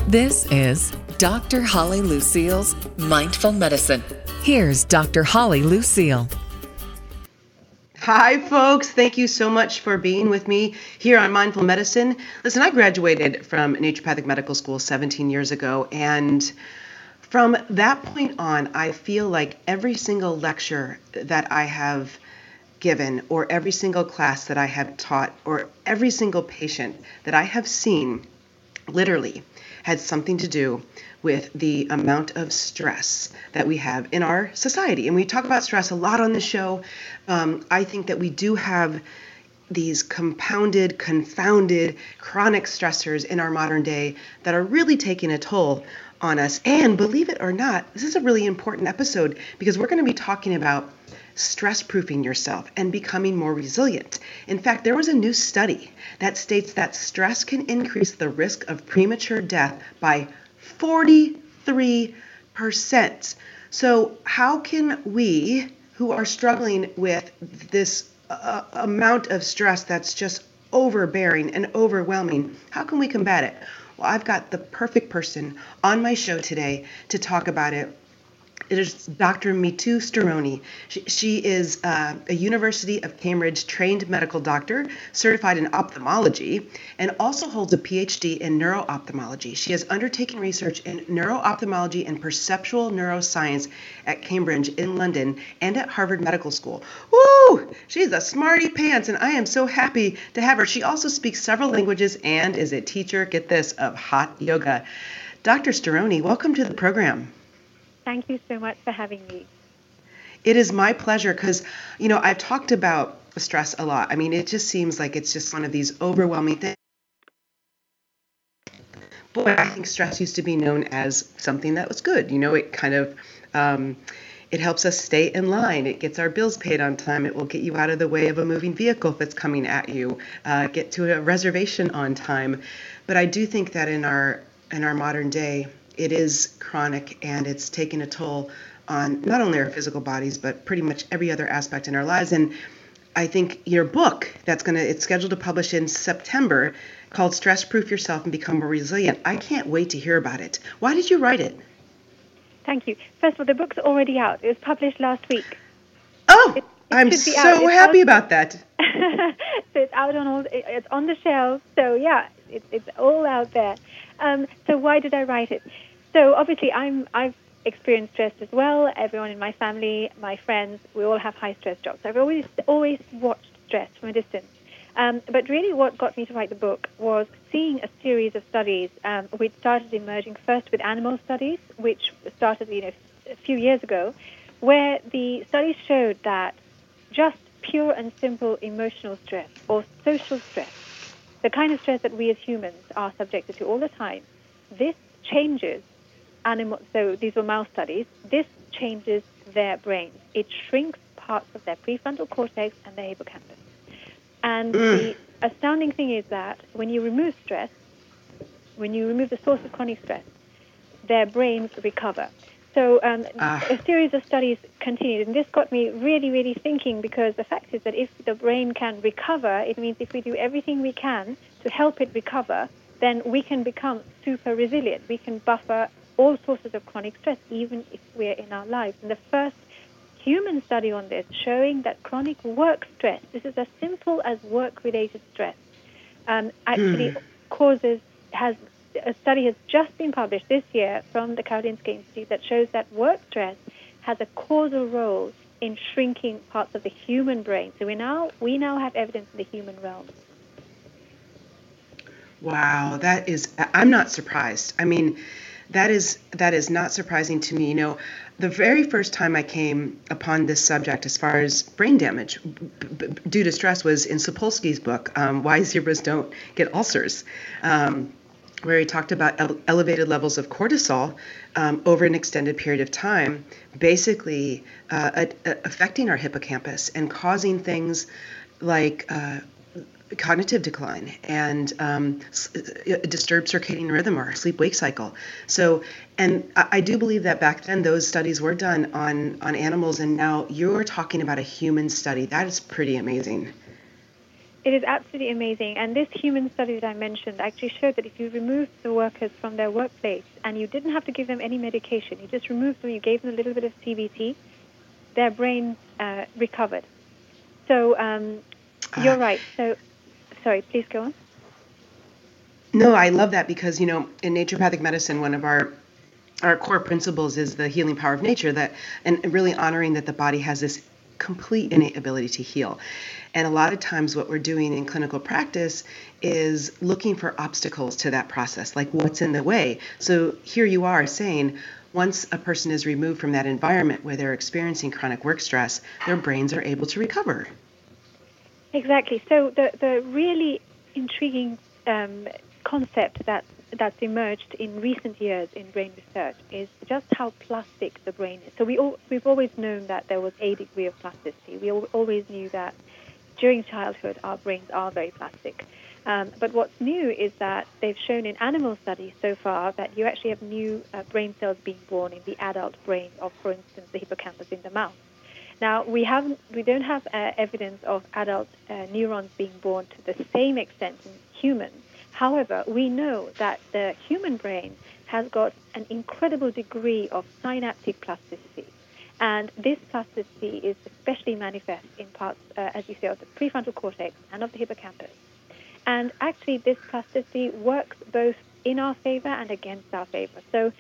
This is Dr. Holly Lucille's Mindful Medicine. Here's Dr. Holly Lucille. Hi, folks. Thank you so much for being with me here on Mindful Medicine. Listen, I graduated from Naturopathic Medical School 17 years ago, and from that point on, I feel like every single lecture that I have given, or every single class that I have taught, or every single patient that I have seen, literally had something to do with the amount of stress that we have in our society. And we talk about stress a lot on the show. I think that we do have these compounded, confounded, chronic stressors in our modern day that are really taking a toll on us. And believe it or not, this is a really important episode because we're going to be talking about stress-proofing yourself and becoming more resilient. In fact, there was a new study that states that stress can increase the risk of premature death by 43%. So how can we, who are struggling with this amount of stress that's just overbearing and overwhelming, how can we combat it? Well, I've got the perfect person on my show today to talk about it. It is Dr. Meetu Steroni. She is a University of Cambridge trained medical doctor, certified in ophthalmology, and also holds a PhD in neuro-ophthalmology. She has undertaken research in neuro-ophthalmology and perceptual neuroscience at Cambridge in London and at Harvard Medical School. Woo! She's a smarty pants, and I am so happy to have her. She also speaks several languages and is a teacher, get this, of hot yoga. Dr. Steroni, welcome to the program. Thank you so much for having me. It is my pleasure because, I've talked about stress a lot. I mean, it just seems like it's just one of these overwhelming things. Boy, I think stress used to be known as something that was good. It kind of, it helps us stay in line. It gets our bills paid on time. It will get you out of the way of a moving vehicle if it's coming at you. Get to a reservation on time. But I do think that in our modern day, it is chronic and it's taken a toll on not only our physical bodies, but pretty much every other aspect in our lives. And I think your book it's scheduled to publish in September called Stress Proof Yourself and Become More Resilient. I can't wait to hear about it. Why did you write it? Thank you. First of all, the book's already out. It was published last week. Oh, I'm so happy about that. So it's out it's on the shelves. So yeah, it's all out there. So why did I write it? So obviously I've experienced stress as well. Everyone in my family, my friends, we all have high stress jobs. I've always watched stress from a distance. But really what got me to write the book was seeing a series of studies which started emerging first with animal studies, which started a few years ago, where the studies showed that just pure and simple emotional stress or social stress, the kind of stress that we as humans are subjected to all the time, this changes animals. So these were mouse studies. This changes their brains. It shrinks parts of their prefrontal cortex and their hippocampus. And the astounding thing is that when you remove stress, when you remove the source of chronic stress, their brains recover. So a series of studies continued, and this got me really, really thinking, because the fact is that if the brain can recover, it means if we do everything we can to help it recover, then we can become super resilient. We can buffer all sources of chronic stress, even if we're in our lives. And the first human study on this showing that chronic work stress, this is as simple as work-related stress, actually a study has just been published this year from the Karolinska Institute that shows that work stress has a causal role in shrinking parts of the human brain. So we now have evidence in the human realm. Wow, I'm not surprised. I mean, that is not surprising to me. The very first time I came upon this subject as far as brain damage due to stress was in Sapolsky's book, Why Zebras Don't Get Ulcers, where he talked about elevated levels of cortisol over an extended period of time, basically affecting our hippocampus and causing things like cognitive decline and disturbed circadian rhythm or sleep-wake cycle. So, and I do believe that back then those studies were done on animals, and now you're talking about a human study. That is pretty amazing. It is absolutely amazing. And this human study that I mentioned actually showed that if you removed the workers from their workplace and you didn't have to give them any medication, you just removed them, you gave them a little bit of CBT, their brains recovered. So you're right. So, sorry, please go on. No, I love that because, in naturopathic medicine, one of our core principles is the healing power of nature, and really honoring that the body has this complete innate ability to heal. And a lot of times what we're doing in clinical practice is looking for obstacles to that process, like what's in the way. So here you are saying, once a person is removed from that environment where they're experiencing chronic work stress, their brains are able to recover. Exactly. So the really intriguing concept that's emerged in recent years in brain research is just how plastic the brain is. So we've always known that there was a degree of plasticity. We always knew that during childhood our brains are very plastic. But what's new is that they've shown in animal studies so far that you actually have new brain cells being born in the adult brain of, for instance, the hippocampus in the mouse. Now, we don't have evidence of adult neurons being born to the same extent in humans. However, we know that the human brain has got an incredible degree of synaptic plasticity. And this plasticity is especially manifest in parts, as you say, of the prefrontal cortex and of the hippocampus. And actually, this plasticity works both in our favor and against our favor. So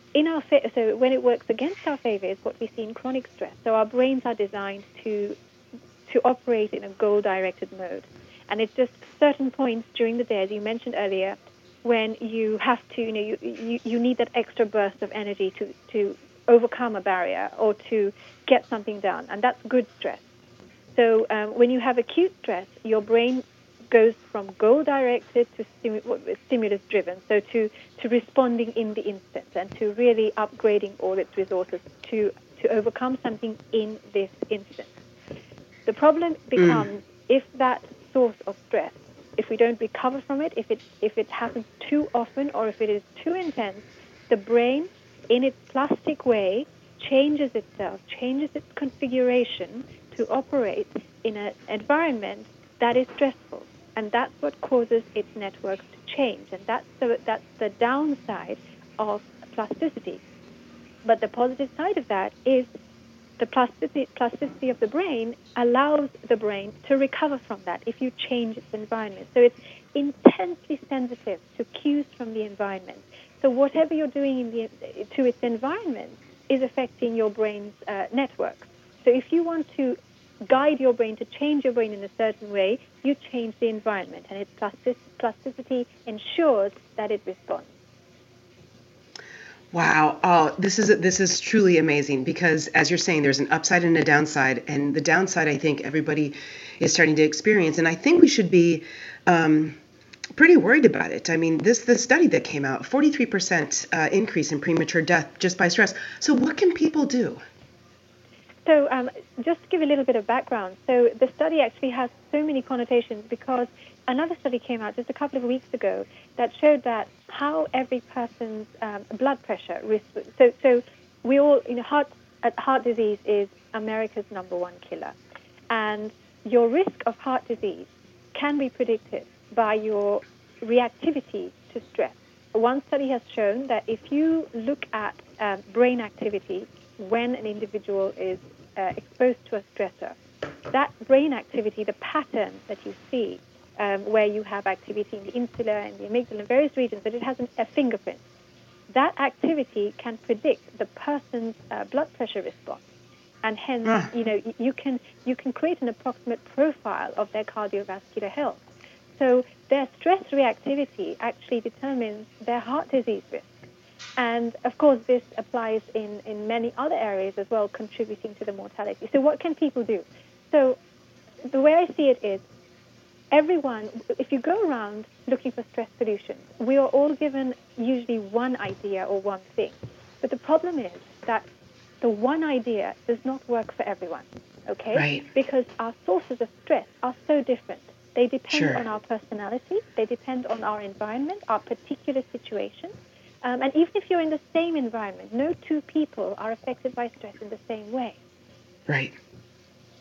so when it works against our favor is what we see in chronic stress. So our brains are designed to operate in a goal-directed mode. And it's just certain points during the day, as you mentioned earlier, when you have to, you need that extra burst of energy to overcome a barrier or to get something done. And that's good stress. So when you have acute stress, your brain goes from goal-directed to stimulus-driven, so to responding in the instant and to really upgrading all its resources to overcome something in this instant. The problem becomes if that source of stress, if we don't recover from it, if it happens too often or if it is too intense, the brain, in its plastic way, changes itself, changes its configuration to operate in an environment that is stressful. And that's what causes its networks to change. And that's the downside of plasticity. But the positive side of that is the plasticity of the brain allows the brain to recover from that if you change its environment. So it's intensely sensitive to cues from the environment. So whatever you're doing to its environment is affecting your brain's networks. So if you want to guide your brain to change your brain in a certain way, you change the environment, and its plasticity ensures that it responds. Wow. Oh, this is truly amazing because, as you're saying, there's an upside and a downside, and the downside I think everybody is starting to experience, and I think we should be pretty worried about it. I mean, the study that came out, 43% increase in premature death just by stress. So what can people do? So just to give a little bit of background, so the study actually has so many connotations because another study came out just a couple of weeks ago that showed that how every person's blood pressure risk. So we all, heart disease is America's #1 killer, and your risk of heart disease can be predicted by your reactivity to stress. One study has shown that if you look at brain activity when an individual is exposed to a stressor, that brain activity, the pattern that you see, where you have activity in the insula and the amygdala in various regions, but it has a fingerprint. That activity can predict the person's blood pressure response, and hence, you can create an approximate profile of their cardiovascular health. So their stress reactivity actually determines their heart disease risk. And, of course, this applies in many other areas as well, contributing to the mortality. So what can people do? So the way I see it is everyone, if you go around looking for stress solutions, we are all given usually one idea or one thing. But the problem is that the one idea does not work for everyone, okay? Right. Because our sources of stress are so different. They depend on our personality. They depend on our environment, our particular situation. And even if you're in the same environment, no two people are affected by stress in the same way. Right.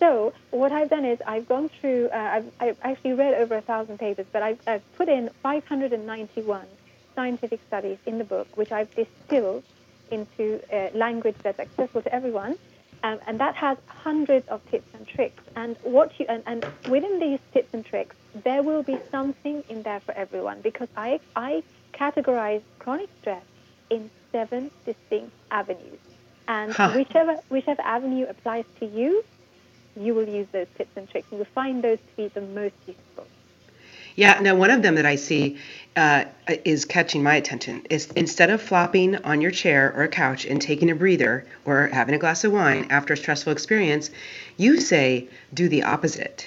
So what I've done is I've gone through, I've actually read over 1,000 papers, but I've put in 591 scientific studies in the book, which I've distilled into language that's accessible to everyone. And that has hundreds of tips and tricks. And and within these tips and tricks, there will be something in there for everyone, because I categorize chronic stress in 7 distinct avenues. And whichever avenue applies to you, you will use those tips and tricks, and you'll find those to be the most useful. Yeah, now one of them that I see is catching my attention is, instead of flopping on your chair or couch and taking a breather or having a glass of wine after a stressful experience, you say do the opposite.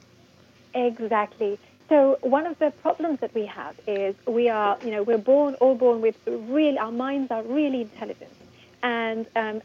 Exactly. So one of the problems that we have is we're all born with our minds are really intelligent. And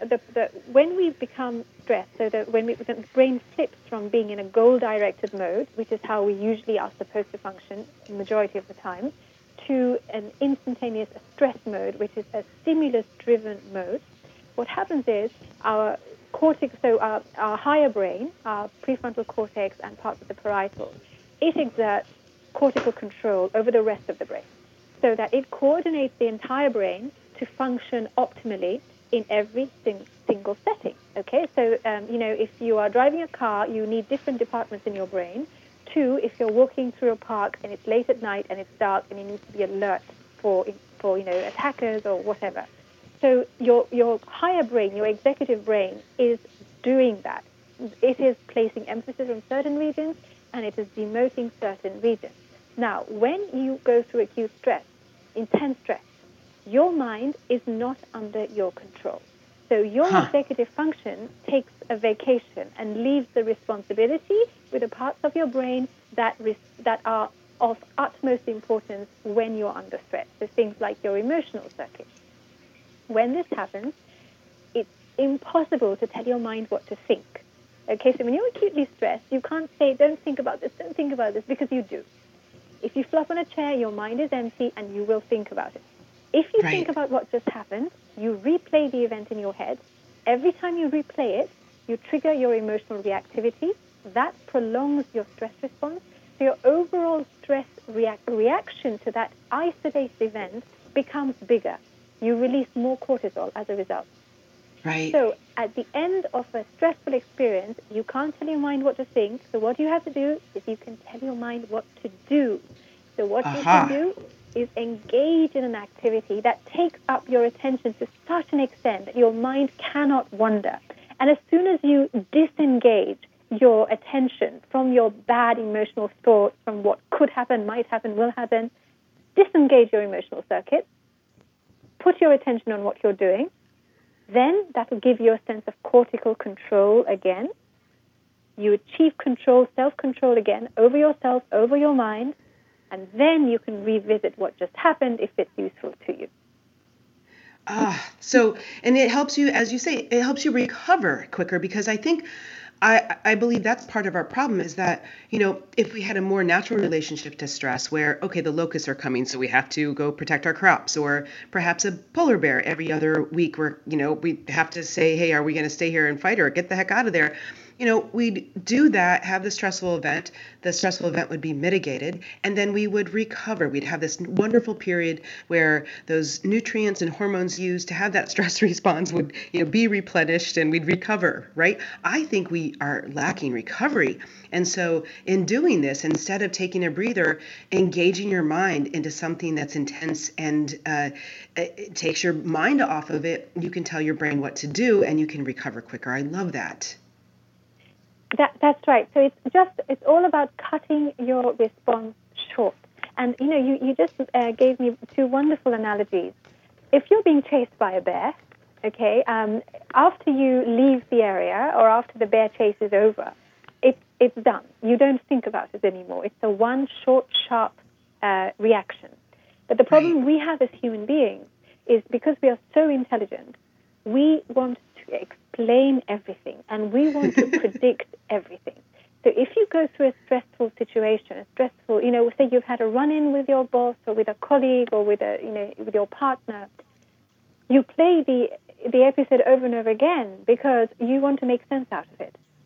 when we become stressed, so that when the brain flips from being in a goal-directed mode, which is how we usually are supposed to function the majority of the time, to an instantaneous stress mode, which is a stimulus-driven mode, what happens is our cortex, so our higher brain, our prefrontal cortex and parts of the parietal, it exerts cortical control over the rest of the brain, so that it coordinates the entire brain to function optimally in every single setting. Okay, so if you are driving a car, you need different departments in your brain. 2, if you're walking through a park and it's late at night and it's dark and you need to be alert for attackers or whatever. So your higher brain, your executive brain, is doing that. It is placing emphasis on certain regions and it is demoting certain regions. Now, when you go through acute stress, intense stress, your mind is not under your control. So your executive function takes a vacation and leaves the responsibility with the parts of your brain that are of utmost importance when you're under stress. So things like your emotional circuit. When this happens, it's impossible to tell your mind what to think. Okay, so when you're acutely stressed, you can't say, don't think about this, because you do. If you flop on a chair, your mind is empty and you will think about it. If you think about what just happened, you replay the event in your head. Every time you replay it, you trigger your emotional reactivity. That prolongs your stress response. So your overall stress reaction to that isolated event becomes bigger. You release more cortisol as a result. Right. So at the end of a stressful experience, you can't tell your mind what to think. So what you have to do is you can tell your mind what to do. So what you can do is engage in an activity that takes up your attention to such an extent that your mind cannot wander. And as soon as you disengage your attention from your bad emotional thoughts, from what could happen, might happen, will happen, disengage your emotional circuit, put your attention on what you're doing, then that will give you a sense of cortical control again. You achieve control, self-control again over yourself, over your mind, and then you can revisit what just happened if it's useful to you. And it helps you, as you say, it helps you recover quicker, because I think, I believe that's part of our problem is that, if we had a more natural relationship to stress where, okay, the locusts are coming, so we have to go protect our crops, or perhaps a polar bear every other week where, we have to say, hey, are we going to stay here and fight or get the heck out of there? We'd do that, have the stressful event would be mitigated, and then we would recover. We'd have this wonderful period where those nutrients and hormones used to have that stress response would, be replenished, and we'd recover, right? I think we are lacking recovery. And so in doing this, instead of taking a breather, engaging your mind into something that's intense and it takes your mind off of it, you can tell your brain what to do and you can recover quicker. I love that. That's right. So it's all about cutting your response short. And, you just gave me 2 wonderful analogies. If you're being chased by a bear, okay, after you leave the area or after the bear chase is over, it's done. You don't think about it anymore. It's a one short, sharp reaction. But the problem we have as human beings is because we are so intelligent, we want to explain everything and we want to predict everything. So if you go through a stressful situation, say you've had a run-in with your boss or with a colleague or with your partner, you play the episode over and over again because you want to make sense out of it.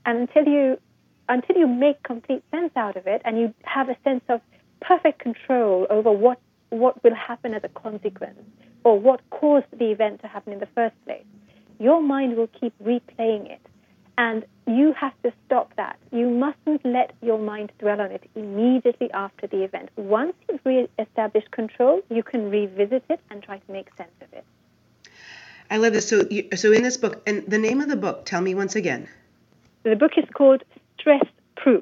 And until you make complete sense out of it, and you have a sense of perfect control over what will happen as a consequence, or what caused the event to happen in the first place, your mind will keep replaying it. And you have to stop that. You mustn't let your mind dwell on it immediately after the event. Once you've re-established control, you can revisit it and try to make sense of it. I love this. So in this book, and the name of the book, tell me once again. The book is called Stress Proof.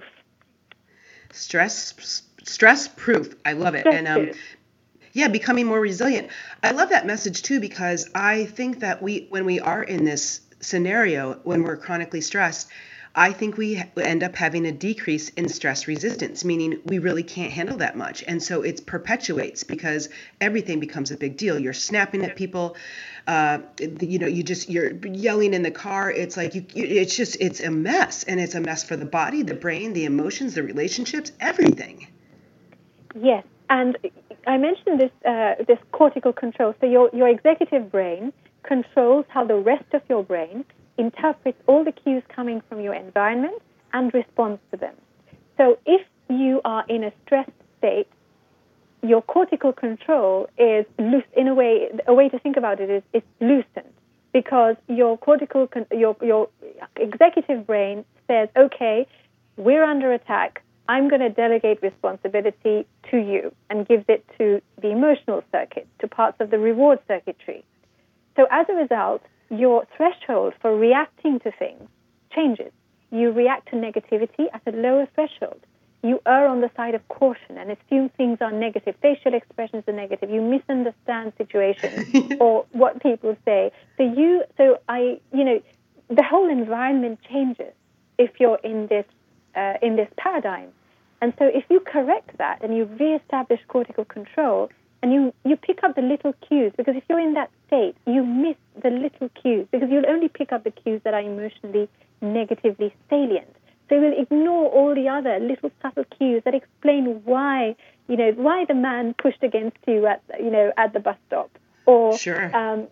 Stress Proof. I love it. And becoming more resilient. I love that message too, because I think that when we are in this scenario, when we're chronically stressed, I think we end up having a decrease in stress resistance, meaning we really can't handle that much. And so it perpetuates because everything becomes a big deal. You're snapping at people, you're yelling in the car. It's like, it's a mess, and it's a mess for the body, the brain, the emotions, the relationships, everything. Yes. And I mentioned this cortical control. So your executive brain controls how the rest of your brain interprets all the cues coming from your environment and responds to them. So if you are in a stressed state, your cortical control is loose. In a way to think about it is it's loosened, because your your executive brain says, okay, we're under attack. I'm going to delegate responsibility to you, and gives it to the emotional circuit, to parts of the reward circuitry. So as a result, your threshold for reacting to things changes. You react to negativity at a lower threshold. You err on the side of caution and assume things are negative. Facial expressions are negative. You misunderstand situations or what people say. The whole environment changes if you're in this paradigm. And so if you correct that and you reestablish cortical control, and you pick up the little cues, because if you're in that state, you miss the little cues, because you'll only pick up the cues that are emotionally negatively salient. So you'll ignore all the other little subtle cues that explain why the man pushed against you at the bus stop, or sure.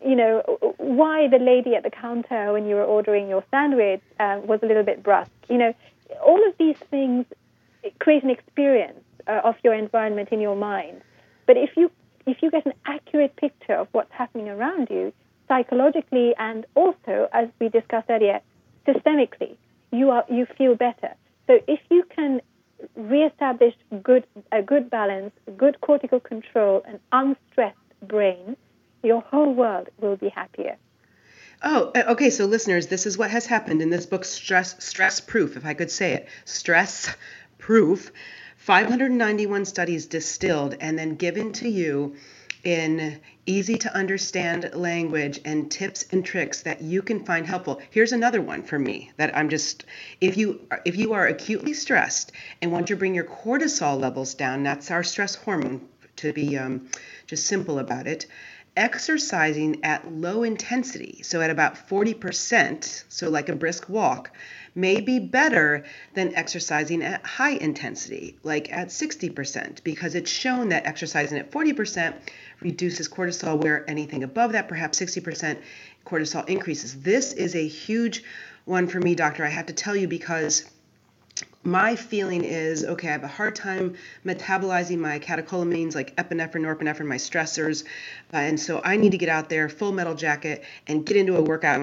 Why the lady at the counter when you were ordering your sandwich was a little bit brusque. All of these things create an experience of your environment in your mind. But if you get an accurate picture of what's happening around you, psychologically and also, as we discussed earlier, systemically, you feel better. So if you can reestablish a good balance, good cortical control, an unstressed brain, your whole world will be happier. Oh, okay. So listeners, this is what has happened in this book, Stress Proof, if I could say it. Stress Proof. 591 studies distilled and then given to you in easy to understand language and tips and tricks that you can find helpful. Here's another one for me that I'm just, if you are acutely stressed and want to bring your cortisol levels down, that's our stress hormone, to be just simple about it, exercising at low intensity, so at about 40%, so like a brisk walk, may be better than exercising at high intensity, like at 60%, because it's shown that exercising at 40% reduces cortisol, where anything above that, perhaps 60%, cortisol increases. This is a huge one for me, doctor, I have to tell you, because my feeling is, okay, I have a hard time metabolizing my catecholamines like epinephrine, norepinephrine, my stressors, and so I need to get out there, full metal jacket, and get into a workout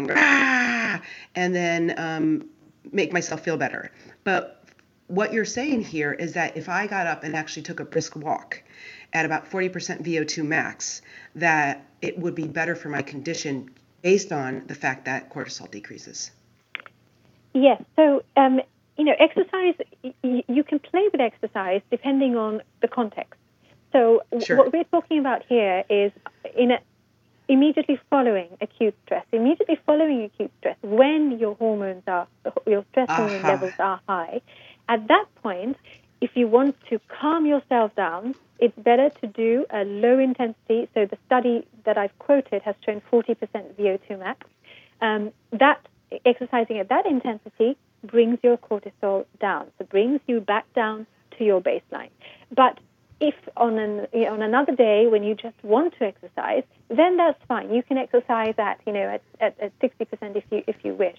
and then make myself feel better. But what you're saying here is that if I got up and actually took a brisk walk at about 40% VO2 max, that it would be better for my condition based on the fact that cortisol decreases. Yes. So, exercise, you can play with exercise depending on the context. So sure. What we're talking about here is immediately following acute stress. Immediately following acute stress, when your stress hormone levels are high, at that point, if you want to calm yourself down, it's better to do a low intensity. So the study that I've quoted has shown 40% VO2 max. That exercising at that intensity brings your cortisol down, so brings you back down to your baseline. But if on another day when you just want to exercise, then that's fine. You can exercise at 60% if you wish.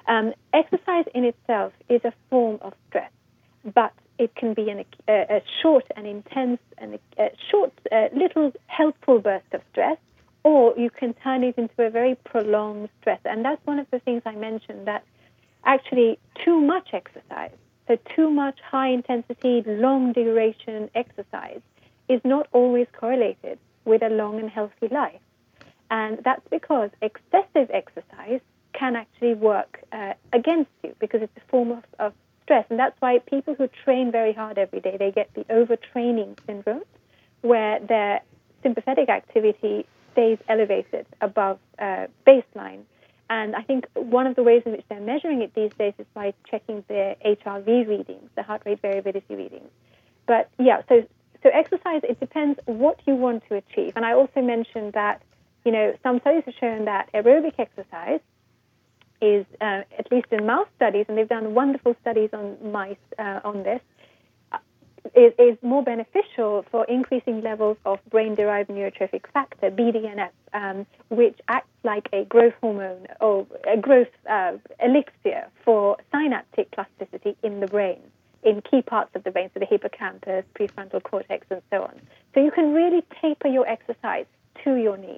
Exercise in itself is a form of stress, but it can be a short and intense and a short, little helpful burst of stress, or you can turn it into a very prolonged stress. And that's one of the things I mentioned, that actually too much exercise, so too much high-intensity, long-duration exercise is not always correlated with a long and healthy life. And that's because excessive exercise can actually work against you, because it's a form of stress. And that's why people who train very hard every day, they get the overtraining syndrome, where their sympathetic activity stays elevated above baseline. And I think one of the ways in which they're measuring it these days is by checking their HRV readings, the heart rate variability readings. But yeah, so exercise, it depends what you want to achieve. And I also mentioned that, some studies have shown that aerobic exercise is, at least in mouse studies, and they've done wonderful studies on mice on this, is more beneficial for increasing levels of brain-derived neurotrophic factor, BDNF, which acts like a growth hormone or a growth elixir for synaptic plasticity in the brain, in key parts of the brain, so the hippocampus, prefrontal cortex, and so on. So you can really taper your exercise to your needs.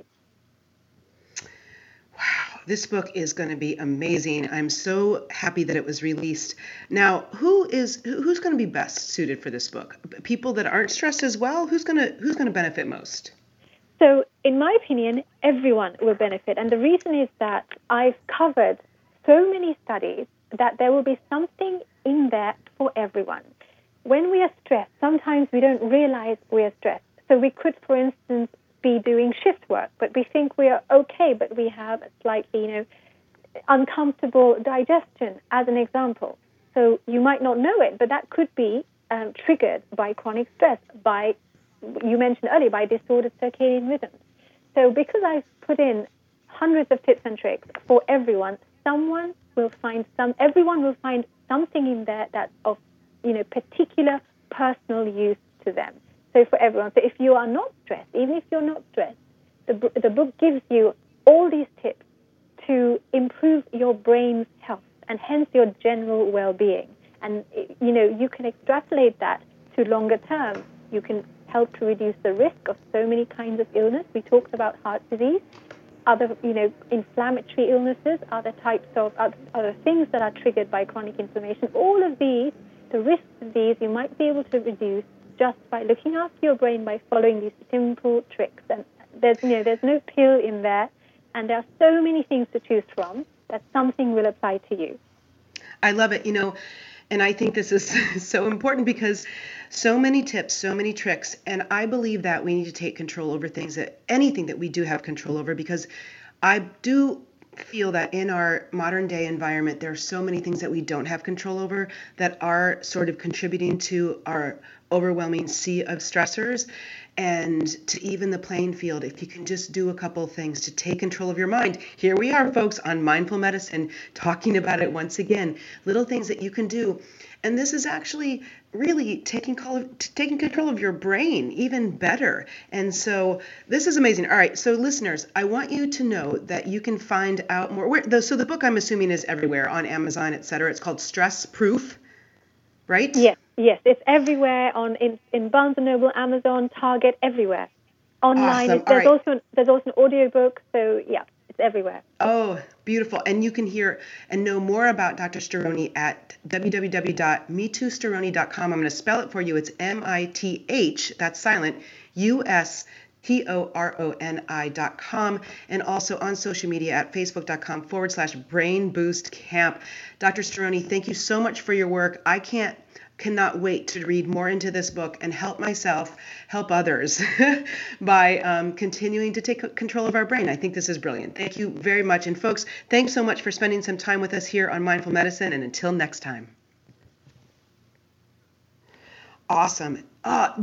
Wow, this book is going to be amazing. I'm so happy that it was released. Now, who's going to be best suited for this book? People that aren't stressed as well? Who's going to benefit most? So, in my opinion, everyone will benefit. And the reason is that I've covered so many studies that there will be something in there for everyone. When we are stressed, sometimes we don't realize we are stressed. So we could, for instance, be doing shift work, but we think we are okay, but we have a slightly, uncomfortable digestion, as an example. So you might not know it, but that could be triggered by chronic stress, you mentioned earlier, by disordered circadian rhythms. So because I've put in hundreds of tips and tricks for everyone, everyone will find something in there that's of, particular personal use to them. So for everyone. So if you are not stressed, even if you're not stressed, the book gives you all these tips to improve your brain's health and hence your general well-being. And, you can extrapolate that to longer term. You can help to reduce the risk of so many kinds of illness. We talked about heart disease, other, inflammatory illnesses, other types of other things that are triggered by chronic inflammation. All of these, the risks of these, you might be able to reduce just by looking after your brain, by following these simple tricks. And there's no pill in there, and there are so many things to choose from that something will apply to you. I love it, and I think this is so important because so many tips, so many tricks, and I believe that we need to take control over anything that we do have control over, because I do feel that in our modern day environment, there are so many things that we don't have control over that are sort of contributing to our overwhelming sea of stressors. And to even the playing field, if you can just do a couple of things to take control of your mind. Here we are, folks, on Mindful Medicine, talking about it once again. Little things that you can do. And this is actually really taking control of your brain even better. And so this is amazing. All right, so listeners, I want you to know that you can find out more. So the book, I'm assuming, is everywhere on Amazon, et cetera. It's called Stress Proof, right? Yes, it's everywhere in Barnes & Noble, Amazon, Target, everywhere. Online, awesome. There's also an audiobook, so yeah, it's everywhere. Oh, beautiful. And you can hear and know more about Dr. Storoni at www.mithustoroni.com. I'm going to spell it for you. It's MITH, that's silent, USTORONI.com, and also on social media at facebook.com/Brain Boost Camp. Dr. Storoni, thank you so much for your work. I cannot wait to read more into this book and help myself, help others by continuing to take control of our brain. I think this is brilliant. Thank you very much. And folks, thanks so much for spending some time with us here on Mindful Medicine. And until next time. Awesome.